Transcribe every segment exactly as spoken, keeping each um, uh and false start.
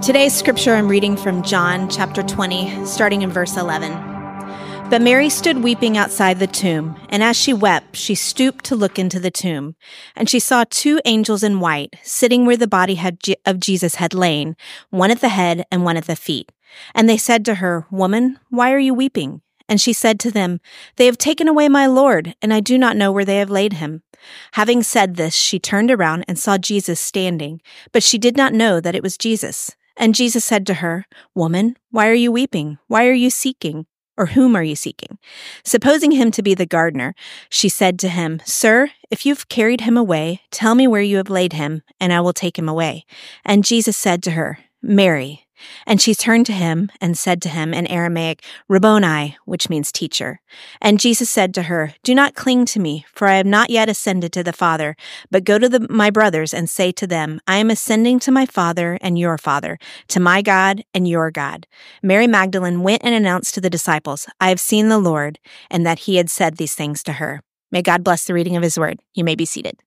Today's scripture I'm reading from John chapter twenty, starting in verse eleven. But Mary stood weeping outside the tomb, and as she wept, she stooped to look into the tomb. And she saw two angels in white, sitting where the body had Je- of Jesus had lain, one at the head and one at the feet. And they said to her, "Woman, why are you weeping?" And she said to them, "They have taken away my Lord, and I do not know where they have laid him." Having said this, she turned around and saw Jesus standing, but she did not know that it was Jesus. And Jesus said to her, "Woman, why are you weeping? Why are you seeking? Or whom are you seeking?" Supposing him to be the gardener, she said to him, "Sir, if you've carried him away, tell me where you have laid him, and I will take him away." And Jesus said to her, "Mary." And she turned to him and said to him in Aramaic, "Rabboni," which means teacher. And Jesus said to her, "Do not cling to me, for I have not yet ascended to the Father, but go to the, my brothers and say to them, I am ascending to my Father and your Father, to my God and your God." Mary Magdalene went and announced to the disciples, "I have seen the Lord," and that he had said these things to her. May God bless the reading of his word. You may be seated.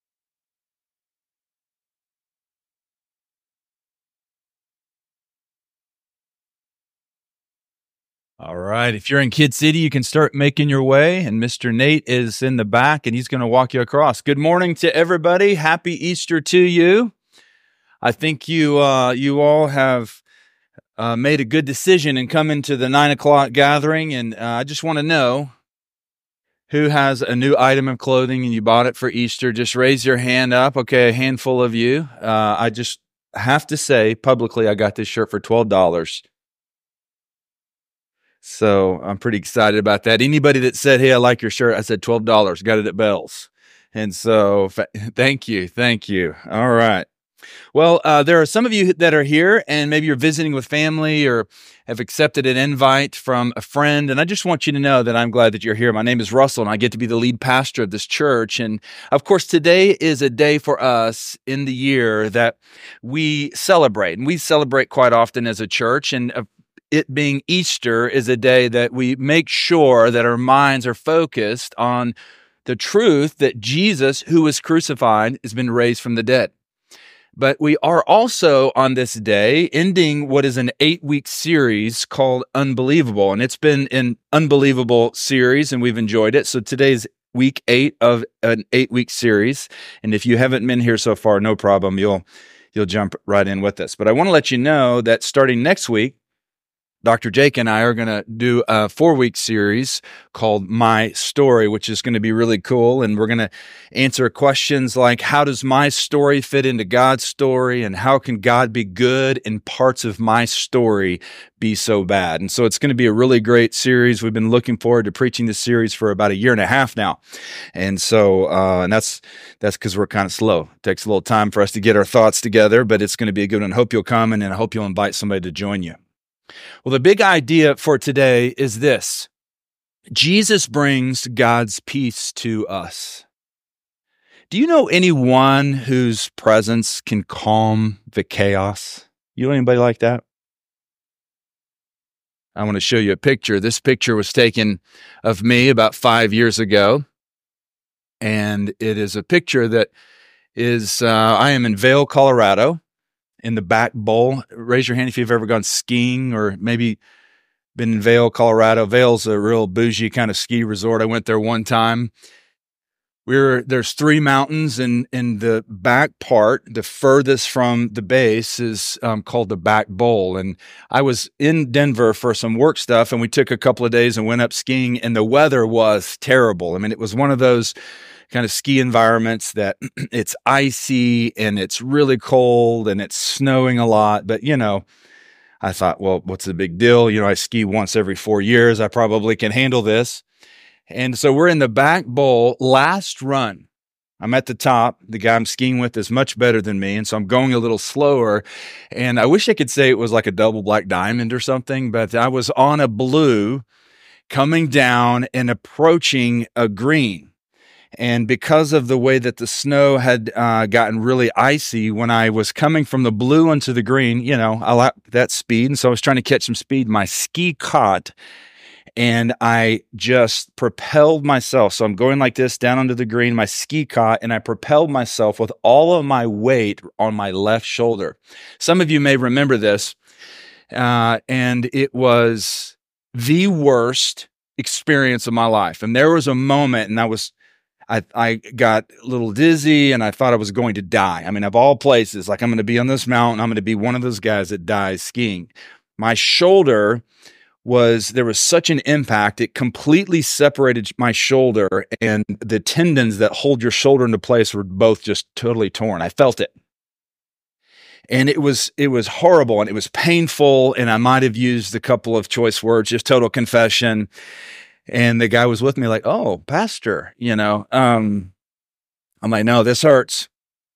All right. If you're in Kid City, you can start making your way. And Mister Nate is in the back and he's going to walk you across. Good morning to everybody. Happy Easter to you. I think you uh, you all have uh, made a good decision in coming to the nine o'clock gathering. And uh, I just want to know who has a new item of clothing and you bought it for Easter. Just raise your hand up. Okay, a handful of you. Uh, I just have to say publicly, I got this shirt for twelve dollars. So I'm pretty excited about that. Anybody that said, "Hey, I like your shirt," I said twelve dollars, got it at Bell's. And so fa- thank you. Thank you. All right. Well, uh, there are some of you that are here and maybe you're visiting with family or have accepted an invite from a friend. And I just want you to know that I'm glad that you're here. My name is Russell and I get to be the lead pastor of this church. And of course, today is a day for us in the year that we celebrate, and we celebrate quite often as a church. And uh, it being Easter is a day that we make sure that our minds are focused on the truth that Jesus, who was crucified, has been raised from the dead. But we are also on this day ending what is an eight-week series called Unbelievable. And it's been an unbelievable series and we've enjoyed it. So today's week eight of an eight-week series. And if you haven't been here so far, no problem. You'll, you'll jump right in with us. But I want to let you know that starting next week, Doctor Jake and I are going to do a four-week series called My Story, which is going to be really cool. And we're going to answer questions like, how does my story fit into God's story? And how can God be good and parts of my story be so bad? And so it's going to be a really great series. We've been looking forward to preaching this series for about a year and a half now. And so, uh, and that's, that's because we're kind of slow. It takes a little time for us to get our thoughts together, but it's going to be a good one. I hope you'll come and I hope you'll invite somebody to join you. Well, the big idea for today is this: Jesus brings God's peace to us. Do you know anyone whose presence can calm the chaos? You know anybody like that? I want to show you a picture. This picture was taken of me about five years ago. And it is a picture that is, uh, I am in Vail, Colorado, in the back bowl. Raise your hand if you've ever gone skiing or maybe been in Vail, Colorado. Vail's a real bougie kind of ski resort. I went there one time. We were, there's three mountains, and in the back part, the furthest from the base is um, called the back bowl. And I was in Denver for some work stuff, and we took a couple of days and went up skiing, and the weather was terrible. I mean, it was one of those kind of ski environments that it's icy and it's really cold and it's snowing a lot. But, you know, I thought, well, what's the big deal? You know, I ski once every four years. I probably can handle this. And so we're in the back bowl, last run. I'm at the top. The guy I'm skiing with is much better than me. And so I'm going a little slower. And I wish I could say it was like a double black diamond or something, but I was on a blue coming down and approaching a green. And because of the way that the snow had uh, gotten really icy, when I was coming from the blue onto the green, you know, I like that speed. And so I was trying to catch some speed. My ski caught and I just propelled myself. So I'm going like this down onto the green, my ski caught, and I propelled myself with all of my weight on my left shoulder. Some of you may remember this. uh, and it was the worst experience of my life. And there was a moment, and I was, I, I got a little dizzy, and I thought I was going to die. I mean, of all places, like I'm going to be on this mountain, I'm going to be one of those guys that dies skiing. My shoulder was, there was such an impact, it completely separated my shoulder, and the tendons that hold your shoulder into place were both just totally torn. I felt it. And it was, it was horrible, and it was painful, and I might have used a couple of choice words, just total confession. And the guy was with me like, "Oh, pastor, you know," um, I'm like, "No, this hurts."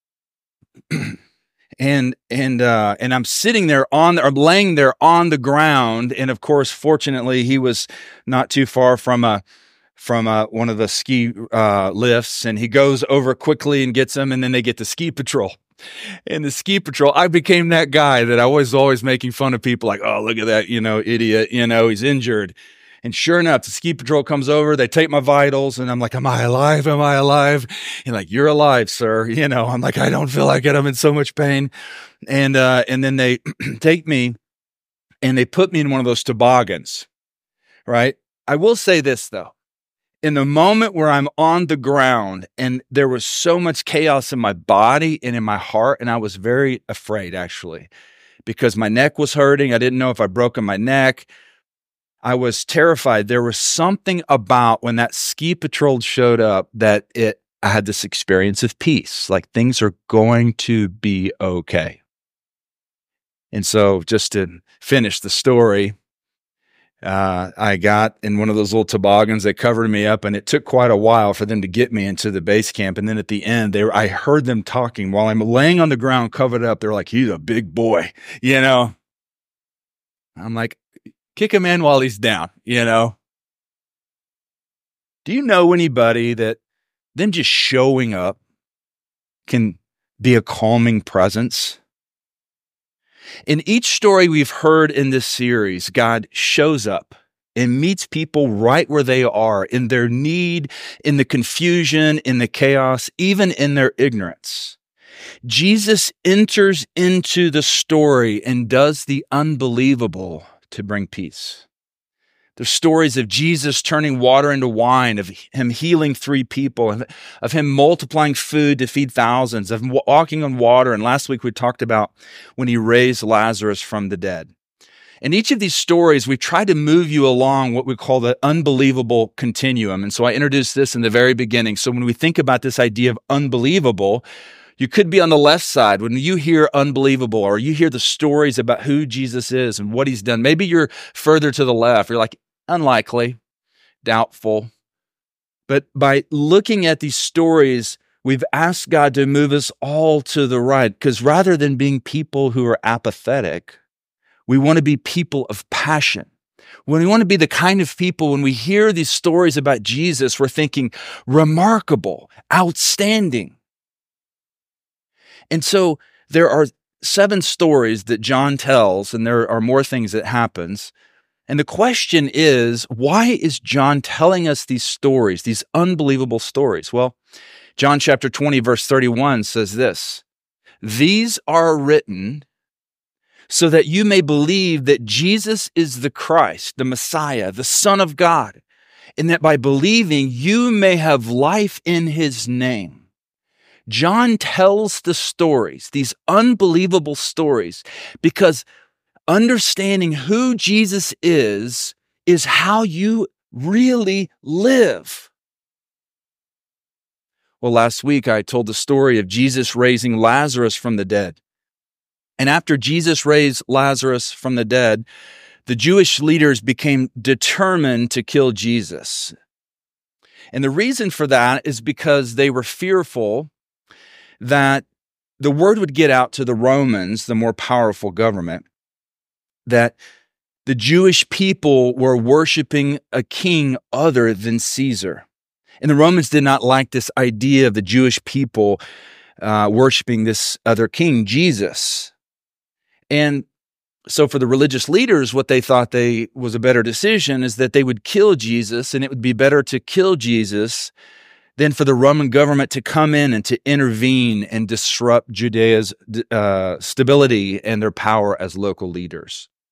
And, and, uh, and I'm sitting there on, I'm laying there on the ground. And of course, fortunately, he was not too far from a, from a, one of the ski, uh, lifts, and he goes over quickly and gets them. And then they get the ski patrol. And the ski patrol, I became that guy that I was always making fun of people like, "Oh, look at that, you know, idiot, you know, he's injured." And sure enough, the ski patrol comes over, they take my vitals, and I'm like, "Am I alive? Am I alive?" And like, "You're alive, sir." You know, I'm like, "I don't feel like it. I'm in so much pain." And, uh, and then they take me and they put me in one of those toboggans, right? I will say this though. In the moment where I'm on the ground and there was so much chaos in my body and in my heart, and I was very afraid actually, because my neck was hurting. I didn't know if I'd broken my neck. I was terrified. There was something about when that ski patrol showed up that it, I had this experience of peace, like things are going to be okay. And so just to finish the story, uh, I got in one of those little toboggans. They covered me up, and it took quite a while for them to get me into the base camp. And then at the end, they were, I heard them talking while I'm laying on the ground covered up. They're like, "He's a big boy," you know? I'm like, kick him in while he's down, you know? Do you know anybody that them just showing up can be a calming presence? In each story we've heard in this series, God shows up and meets people right where they are, in their need, in the confusion, in the chaos, even in their ignorance. Jesus enters into the story and does the unbelievable to bring peace. There's stories of Jesus turning water into wine, of him healing three people, of him multiplying food to feed thousands, of him walking on water. And last week we talked about when he raised Lazarus from the dead. In each of these stories, we try to move you along what we call the unbelievable continuum. And so I introduced this in the very beginning. So when we think about this idea of unbelievable, you could be on the left side. When you hear unbelievable, or you hear the stories about who Jesus is and what he's done, maybe you're further to the left. You're like, unlikely, doubtful. But by looking at these stories, we've asked God to move us all to the right, because rather than being people who are apathetic, we want to be people of passion. When we want to be the kind of people, when we hear these stories about Jesus, we're thinking remarkable, outstanding. And so there are seven stories that John tells, and there are more things that happens. And the question is, why is John telling us these stories, these unbelievable stories? Well, John chapter twenty, verse thirty-one says this: "These are written so that you may believe that Jesus is the Christ, the Messiah, the Son of God, and that by believing you may have life in his name." John tells the stories, these unbelievable stories, because understanding who Jesus is, is how you really live. Well, last week I told the story of Jesus raising Lazarus from the dead. And after Jesus raised Lazarus from the dead, the Jewish leaders became determined to kill Jesus. And the reason for that is because they were fearful that the word would get out to the Romans, the more powerful government, that the Jewish people were worshiping a king other than Caesar. And the Romans did not like this idea of the Jewish people uh, worshiping this other king, Jesus. And so for the religious leaders, what they thought they was a better decision is that they would kill Jesus, and it would be better to kill Jesus than for the Roman government to come in and to intervene and disrupt Judea's uh, stability and their power as local leaders.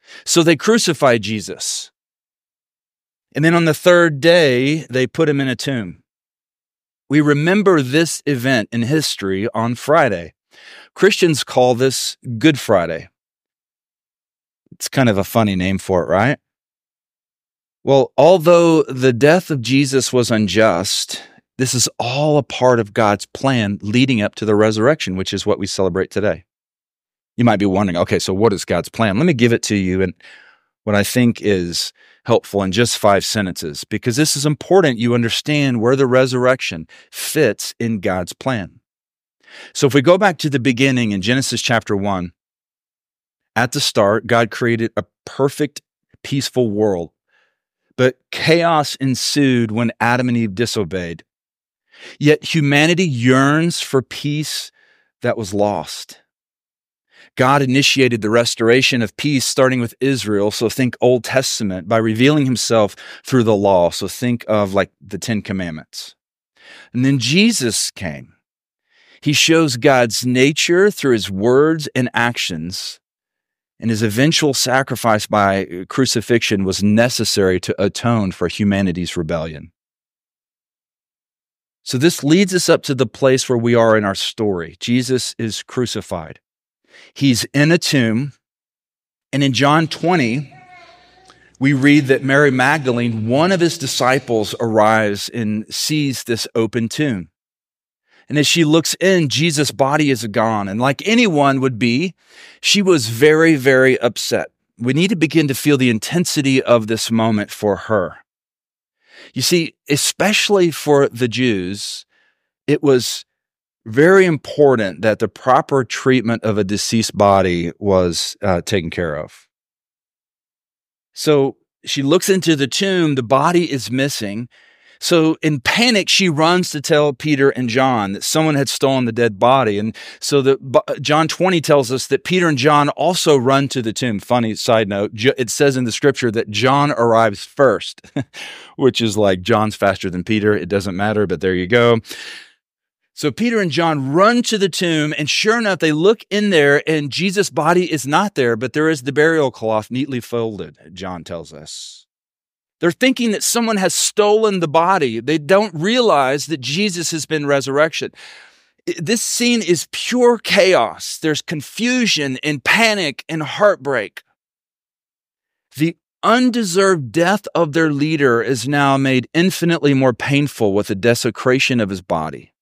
So they crucified Jesus. And then on the third day, they put him in a tomb. We remember this event in history on Friday. Christians call this Good Friday. It's kind of a funny name for it, right? Well, although the death of Jesus was unjust, this is all a part of God's plan leading up to the resurrection, which is what we celebrate today. You might be wondering, okay, so what is God's plan? Let me give it to you in what I think is helpful in just five sentences, because this is important. You understand where the resurrection fits in God's plan. So if we go back to the beginning in Genesis chapter one, at the start, God created a perfect, peaceful world, but chaos ensued when Adam and Eve disobeyed. Yet humanity yearns for peace that was lost. God initiated the restoration of peace starting with Israel, so think Old Testament, by revealing himself through the law, so think of like the Ten Commandments. And then Jesus came. He shows God's nature through his words and actions, and his eventual sacrifice by crucifixion was necessary to atone for humanity's rebellion. So this leads us up to the place where we are in our story. Jesus is crucified. He's in a tomb, and in John twenty, we read that Mary Magdalene, one of his disciples, arrives and sees this open tomb. And as she looks in, Jesus' body is gone. And like anyone would be, she was very, very upset. We need to begin to feel the intensity of this moment for her. You see, especially for the Jews, it was very important that the proper treatment of a deceased body was uh, taken care of. So she looks into the tomb, the body is missing. So in panic, she runs to tell Peter and John that someone had stolen the dead body. And so the, John twenty tells us that Peter and John also run to the tomb. Funny side note, it says in the scripture that John arrives first, which is like John's faster than Peter. It doesn't matter, but there you go. So Peter and John run to the tomb, and sure enough, they look in there, and Jesus' body is not there, but there is the burial cloth neatly folded, John tells us. They're thinking that someone has stolen the body. They don't realize that Jesus has been resurrected. This scene is pure chaos. There's confusion and panic and heartbreak. The undeserved death of their leader is now made infinitely more painful with the desecration of his body.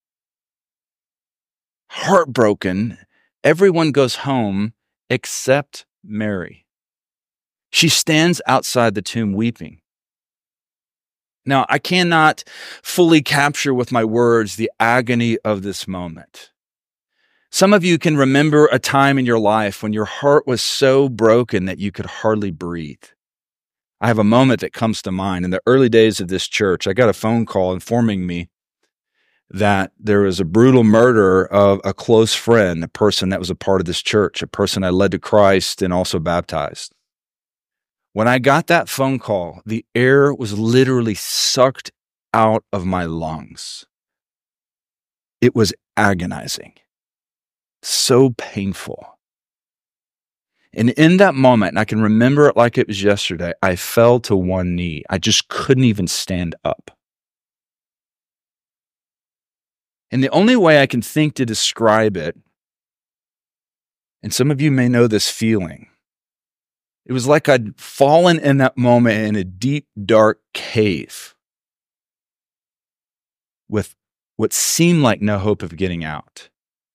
Heartbroken, everyone goes home except Mary. She stands outside the tomb weeping. Now, I cannot fully capture with my words the agony of this moment. Some of you can remember a time in your life when your heart was so broken that you could hardly breathe. I have a moment that comes to mind. In the early days of this church, I got a phone call informing me that there was a brutal murder of a close friend, a person that was a part of this church, a person I led to Christ and also baptized. When I got that phone call, the air was literally sucked out of my lungs. It was agonizing, so painful. And in that moment, and I can remember it like it was yesterday, I fell to one knee. I just couldn't even stand up. And the only way I can think to describe it, and some of you may know this feeling, it was like I'd fallen in that moment in a deep, dark cave with what seemed like no hope of getting out.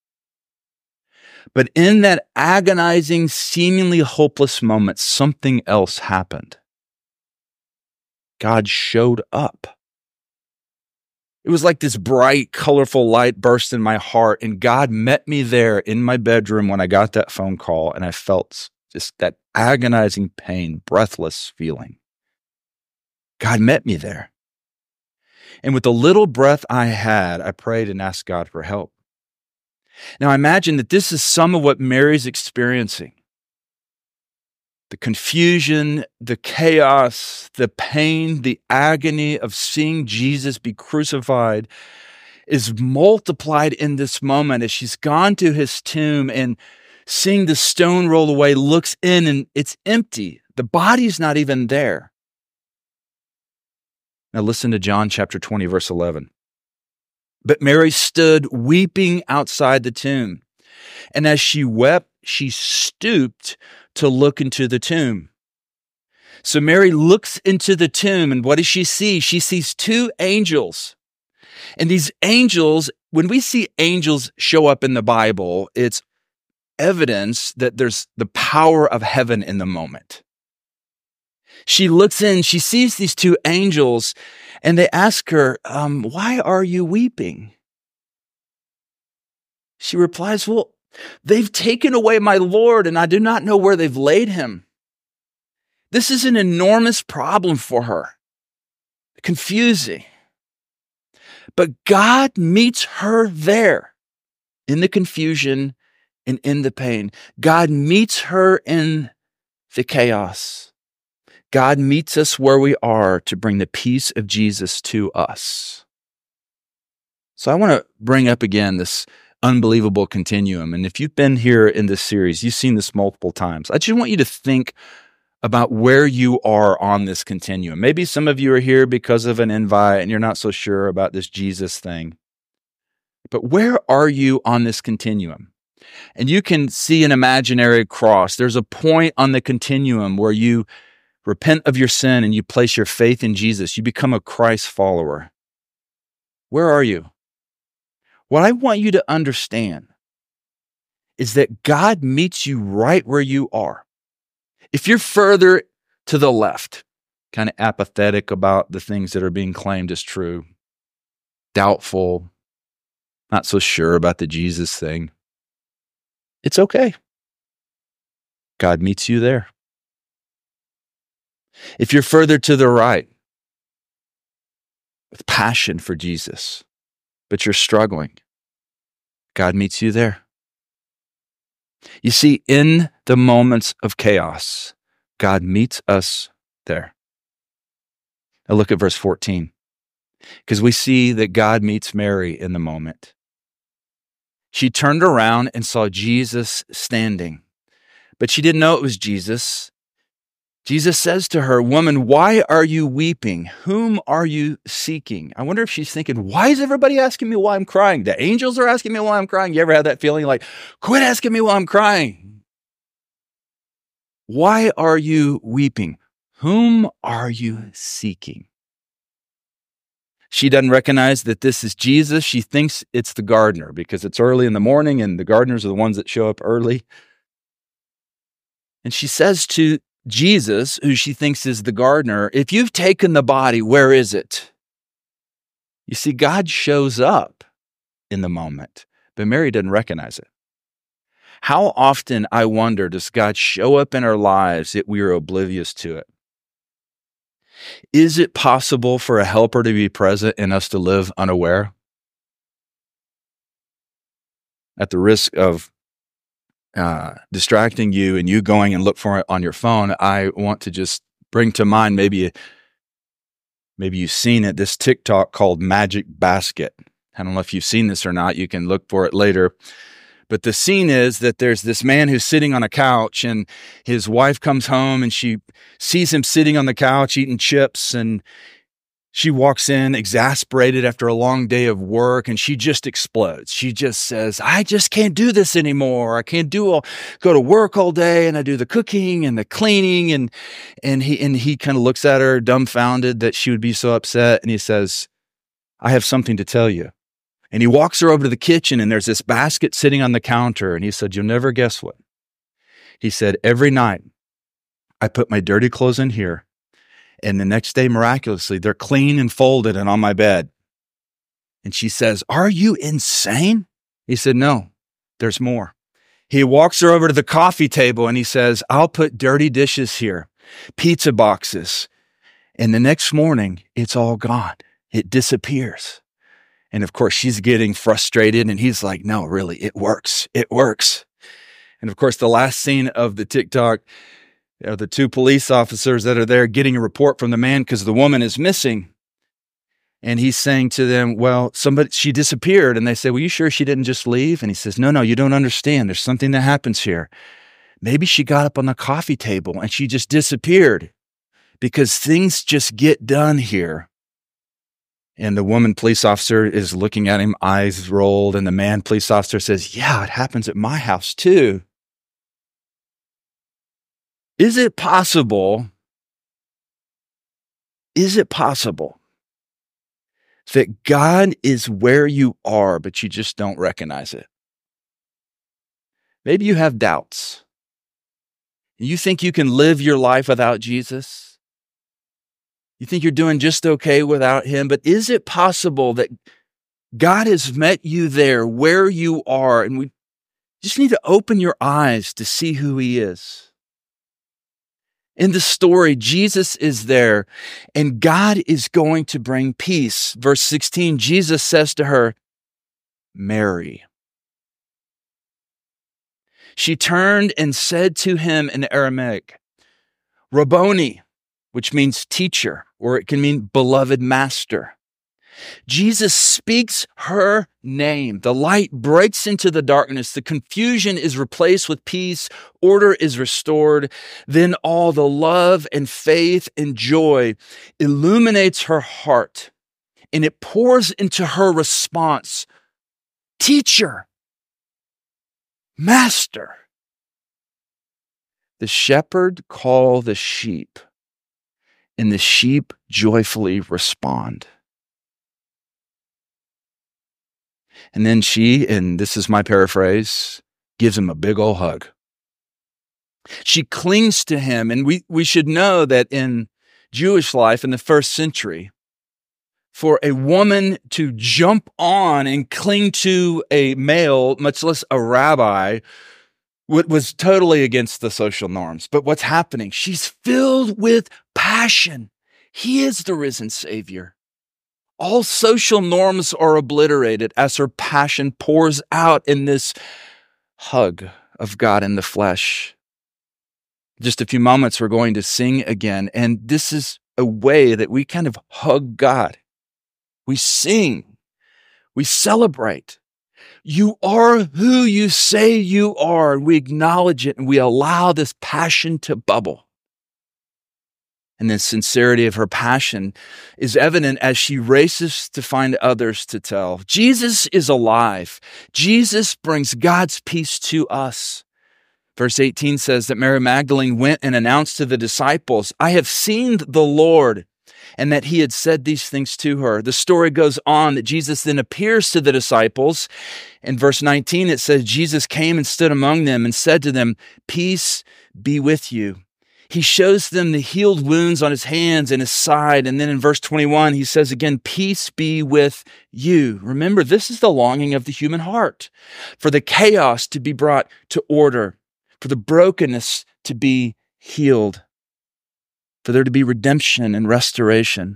But in that agonizing, seemingly hopeless moment, something else happened. God showed up. It was like this bright, colorful light burst in my heart, and God met me there in my bedroom when I got that phone call, and I felt just that agonizing pain, breathless feeling. God met me there. And with the little breath I had, I prayed and asked God for help. Now, I imagine that this is some of what Mary's experiencing. The confusion, the chaos, the pain, the agony of seeing Jesus be crucified is multiplied in this moment as she's gone to his tomb and seeing the stone roll away, looks in and it's empty. The body's not even there. Now listen to John chapter twenty, verse eleven. But Mary stood weeping outside the tomb. And as she wept, she stooped to look into the tomb. So Mary looks into the tomb, and what does she see? She sees two angels. And these angels, when we see angels show up in the Bible, it's evidence that there's the power of heaven in the moment. She looks in, she sees these two angels, and they ask her, um, why are you weeping? She replies, well, they've taken away my Lord, and I do not know where they've laid him. This is an enormous problem for her. Confusing. But God meets her there in the confusion and in the pain. God meets her in the chaos. God meets us where we are to bring the peace of Jesus to us. So I want to bring up again this unbelievable continuum. And if you've been here in this series, you've seen this multiple times. I just want you to think about where you are on this continuum. Maybe some of you are here because of an invite and you're not so sure about this Jesus thing. But where are you on this continuum? And you can see an imaginary cross. There's a point on the continuum where you repent of your sin and you place your faith in Jesus. You become a Christ follower. Where are you? What I want you to understand is that God meets you right where you are. If you're further to the left, kind of apathetic about the things that are being claimed as true, doubtful, not so sure about the Jesus thing, it's okay. God meets you there. If you're further to the right, with passion for Jesus, but you're struggling, God meets you there. You see, in the moments of chaos, God meets us there. Now look at verse fourteen, because we see that God meets Mary in the moment. She turned around and saw Jesus standing, but she didn't know it was Jesus. Jesus says to her, "Woman, why are you weeping? Whom are you seeking?" I wonder if she's thinking, why is everybody asking me why I'm crying? The angels are asking me why I'm crying. You ever had that feeling like, quit asking me why I'm crying? Why are you weeping? Whom are you seeking? She doesn't recognize that this is Jesus. She thinks it's the gardener because it's early in the morning and the gardeners are the ones that show up early. And she says to Jesus, who she thinks is the gardener, if you've taken the body, where is it? You see, God shows up in the moment, but Mary didn't recognize it. How often, I wonder, does God show up in our lives that we are oblivious to it? Is it possible for a helper to be present and us to live unaware? At the risk of Uh, distracting you and you going and look for it on your phone, I want to just bring to mind, maybe, maybe you've seen it, this TikTok called Magic Basket. I don't know if you've seen this or not. You can look for it later. But the scene is that there's this man who's sitting on a couch and his wife comes home and she sees him sitting on the couch eating chips, and she walks in exasperated after a long day of work, and she just explodes. She just says, I just can't do this anymore. I can't do all, go to work all day and I do the cooking and the cleaning. And, and he, and he kind of looks at her dumbfounded that she would be so upset. And he says, I have something to tell you. And he walks her over to the kitchen and there's this basket sitting on the counter. And he said, you'll never guess what. He said, every night I put my dirty clothes in here. And the next day, miraculously, they're clean and folded and on my bed. And she says, are you insane? He said, no, there's more. He walks her over to the coffee table and he says, I'll put dirty dishes here, pizza boxes. And the next morning, it's all gone. It disappears. And of course, she's getting frustrated. And he's like, no, really, it works. It works. And of course, the last scene of the TikTok, you know, the two police officers that are there getting a report from the man because the woman is missing. And he's saying to them, well, somebody, she disappeared. And they say, well, you sure she didn't just leave? And he says, no, no, you don't understand. There's something that happens here. Maybe she got up on the coffee table and she just disappeared because things just get done here. And the woman police officer is looking at him, eyes rolled, and the man police officer says, yeah, it happens at my house too. Is it possible, is it possible that God is where you are, but you just don't recognize it? Maybe you have doubts. You think you can live your life without Jesus? You think you're doing just okay without him, but is it possible that God has met you there where you are, and we just need to open your eyes to see who he is? In the story, Jesus is there, and God is going to bring peace. Verse sixteen, Jesus says to her, Mary. She turned and said to him in Aramaic, Rabboni, which means teacher, or it can mean beloved master. Jesus speaks her name. The light breaks into the darkness. The confusion is replaced with peace. Order is restored. Then all the love and faith and joy illuminates her heart, and it pours into her response. Teacher, master. The shepherd call the sheep, and the sheep joyfully respond. And then she, and this is my paraphrase, gives him a big old hug. She clings to him, and we, we should know that in Jewish life in the first century, for a woman to jump on and cling to a male, much less a rabbi, was totally against the social norms. But what's happening? She's filled with passion. He is the risen Savior. All social norms are obliterated as her passion pours out in this hug of God in the flesh. Just a few moments, we're going to sing again. And this is a way that we kind of hug God. We sing. We celebrate. You are who you say you are. We acknowledge it and we allow this passion to bubble. And the sincerity of her passion is evident as she races to find others to tell. Jesus is alive. Jesus brings God's peace to us. Verse eighteen says that Mary Magdalene went and announced to the disciples, I have seen the Lord, and that he had said these things to her. The story goes on that Jesus then appears to the disciples. In verse nineteen, it says, Jesus came and stood among them and said to them, peace be with you. He shows them the healed wounds on his hands and his side. And then in verse twenty-one, he says again, peace be with you. Remember, this is the longing of the human heart, for the chaos to be brought to order, for the brokenness to be healed, for there to be redemption and restoration.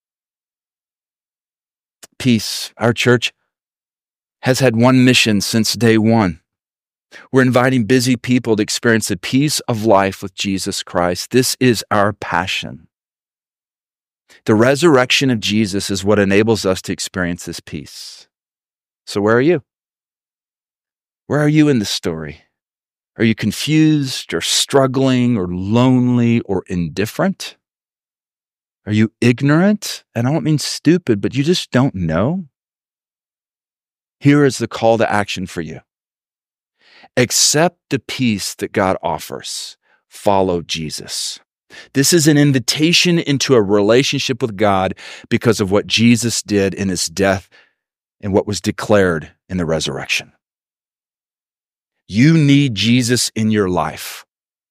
Peace. Our church has had one mission since day one. We're inviting busy people to experience the peace of life with Jesus Christ. This is our passion. The resurrection of Jesus is what enables us to experience this peace. So where are you? Where are you in the story? Are you confused or struggling or lonely or indifferent? Are you ignorant? And I don't mean stupid, but you just don't know? Here is the call to action for you. Accept the peace that God offers. Follow Jesus. This is an invitation into a relationship with God because of what Jesus did in his death and what was declared in the resurrection. You need Jesus in your life.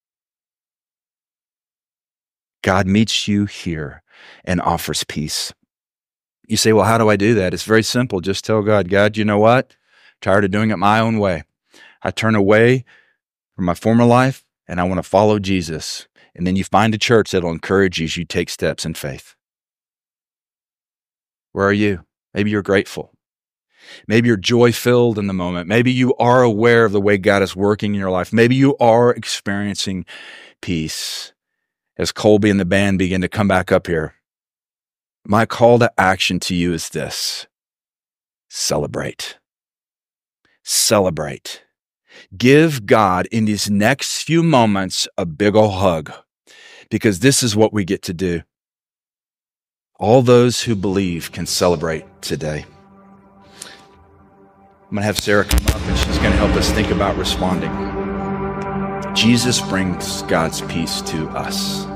God meets you here and offers peace. You say, well, how do I do that? It's very simple. Just tell God, God, you know what? I'm tired of doing it my own way. I turn away from my former life and I want to follow Jesus. And then you find a church that'll encourage you as you take steps in faith. Where are you? Maybe you're grateful. Maybe you're joy-filled in the moment. Maybe you are aware of the way God is working in your life. Maybe you are experiencing peace. As Colby and the band begin to come back up here, my call to action to you is this. Celebrate. Celebrate. Give God in these next few moments a big ol' hug, because this is what we get to do. All those who believe can celebrate today. I'm going to have Sarah come up, and she's going to help us think about responding. Jesus brings God's peace to us.